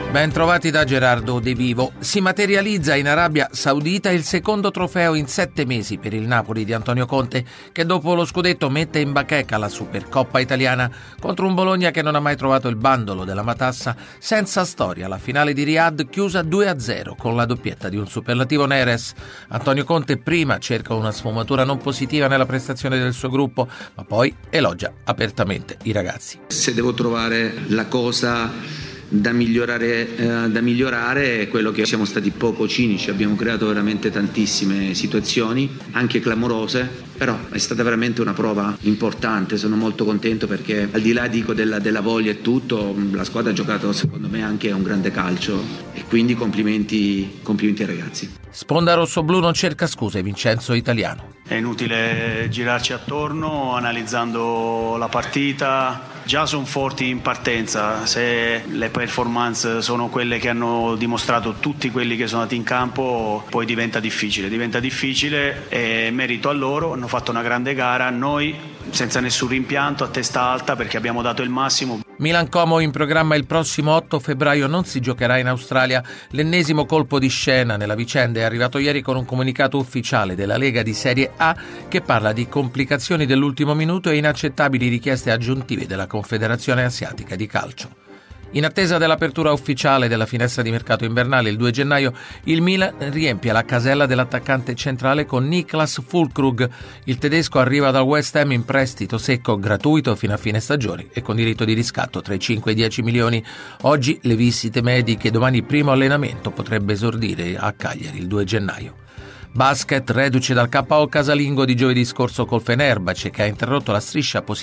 Ben trovati da Gerardo De Vivo. Si materializza in Arabia Saudita il secondo trofeo in 7 mesi per il Napoli di Antonio Conte, che dopo lo scudetto mette in bacheca la Supercoppa italiana contro un Bologna che non ha mai trovato il bandolo della matassa. Senza storia, la finale di Riyadh chiusa 2-0 con la doppietta di un superlativo Neres. Antonio Conte prima cerca una sfumatura non positiva nella prestazione del suo gruppo, ma poi elogia apertamente i ragazzi. Se devo trovare la cosa da migliorare è quello che siamo stati poco cinici, abbiamo creato veramente tantissime situazioni, anche clamorose, però è stata veramente una prova importante. Sono molto contento perché al di là della voglia e tutto, la squadra ha giocato secondo me anche a un grande calcio e quindi complimenti ai ragazzi. Sponda rossoblu non cerca scuse, Vincenzo Italiano. È inutile girarci attorno analizzando la partita. Già sono forti in partenza, se le performance sono quelle che hanno dimostrato tutti quelli che sono andati in campo, poi diventa difficile e merito a loro, hanno fatto una grande gara, noi senza nessun rimpianto, a testa alta perché abbiamo dato il massimo. Milan-Como in programma il prossimo 8 febbraio, non si giocherà in Australia. L'ennesimo colpo di scena nella vicenda è arrivato ieri con un comunicato ufficiale della Lega di Serie A che parla di complicazioni dell'ultimo minuto e inaccettabili richieste aggiuntive della Confederazione Asiatica di Calcio. In attesa dell'apertura ufficiale della finestra di mercato invernale il 2 gennaio, il Milan riempie la casella dell'attaccante centrale con Niklas Füllkrug. Il tedesco arriva dal West Ham in prestito secco gratuito fino a fine stagione e con diritto di riscatto tra i 5 e i 10 milioni. Oggi le visite mediche, domani il primo allenamento, potrebbe esordire a Cagliari il 2 gennaio. Basket, reduce dal KO casalingo di giovedì scorso col Fenerbahce, che ha interrotto la striscia positiva